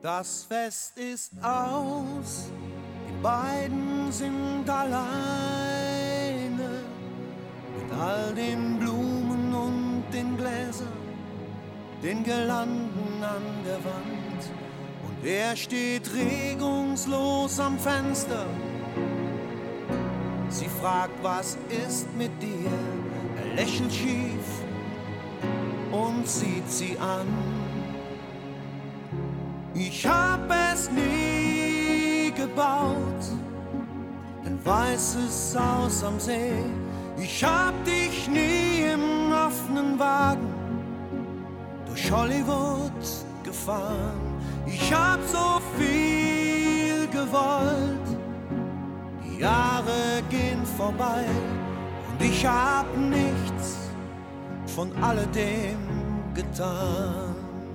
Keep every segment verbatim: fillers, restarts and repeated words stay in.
Das Fest ist aus, die beiden sind alleine, mit all den Blumen und den Gläsern, den Girlanden an der Wand. Und er steht regungslos am Fenster. Sie fragt, was ist mit dir? Er lächelt schief und sieht sie an. Ich hab es nie gebaut, ein weißes Haus am See. Ich hab dich nie im offenen Wagen durch Hollywood gefahren. Ich hab so viel gewollt, die Jahre gehen vorbei und ich hab nichts von alledem getan.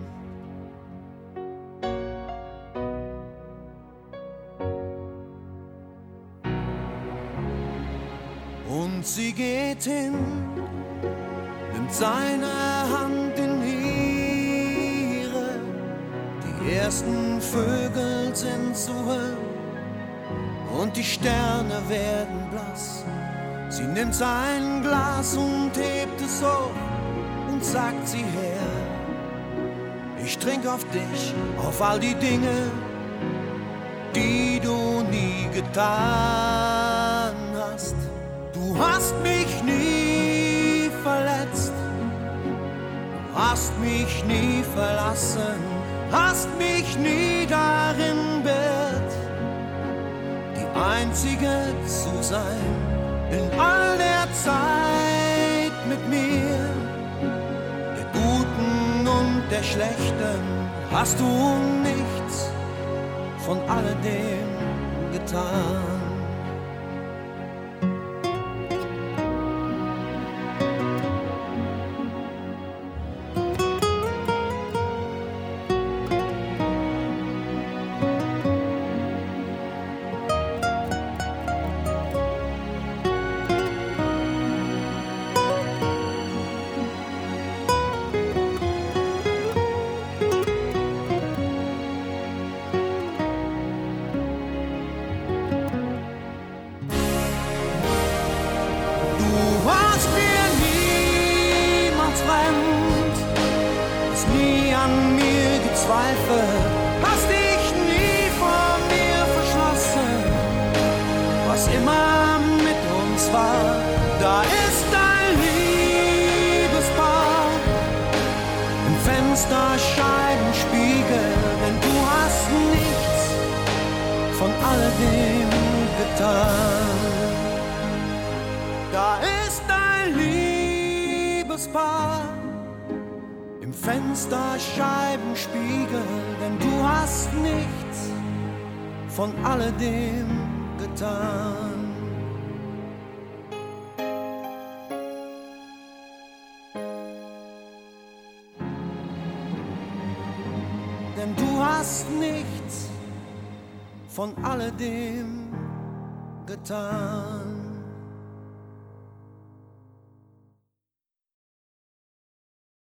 Und sie geht hin, nimmt seine Hand in ihre. Die ersten Vögel sind zu hören und die Sterne werden blass. Sie nimmt sein Glas und hebt es hoch und sagt sie her. Ich trink auf dich, auf all die Dinge, die du nie getan hast. Du hast mich nie verletzt, du hast mich nie verlassen, hast mich nie darin beirrt, die Einzige zu sein in all der Zeit mit mir. Der Guten und der Schlechten hast du nichts von alledem getan. Hast dich nie vor mir verschlossen, was immer mit uns war. Da ist ein Liebespaar im Fensterscheibenspiegel, denn du hast nichts von alledem getan. Da ist ein Liebespaar im Fensterscheibenspiegel, denn du hast nichts von alledem getan. Denn du hast nichts von alledem getan.